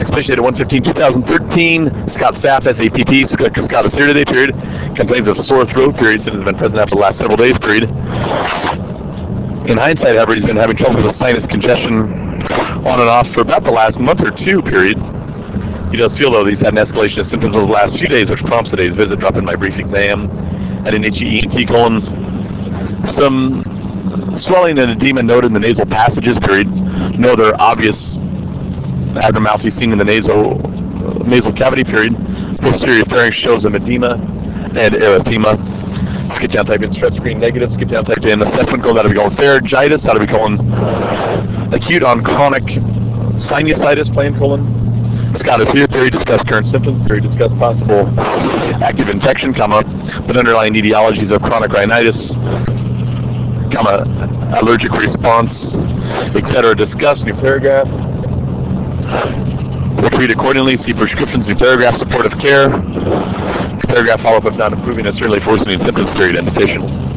Expatiated 115-2013. Scott Sapp, SAPP. So Dr. Scott is here today, period. Complains of sore throat, period. Symptoms have been present after the last several days, period. In hindsight, however, he's been having trouble with sinus congestion on and off for about the last month or two, period. He does feel, though, that he's had an escalation of symptoms over the last few days, which prompts today's visit. Drop in my brief exam at an HEENT colon. Some swelling and edema noted in the nasal passages, period. No other obvious abnormalities seen in the nasal cavity, period. Posterior pharynx shows some edema and erythema. Skip down, type in strep screen negative. Skip down, type in assessment colon. That'll be going pharyngitis. That'll be colon acute on chronic sinusitis, plain colon. Scott is here. Very discussed current symptoms. Very discussed possible active infection, but underlying etiologies of chronic rhinitis, allergic response, etc. Discuss. New paragraph. We'll treat accordingly. See prescriptions. New paragraph. Supportive care. Paragraph follow-up if not improving. It's certainly worsening symptoms. Period. End petition.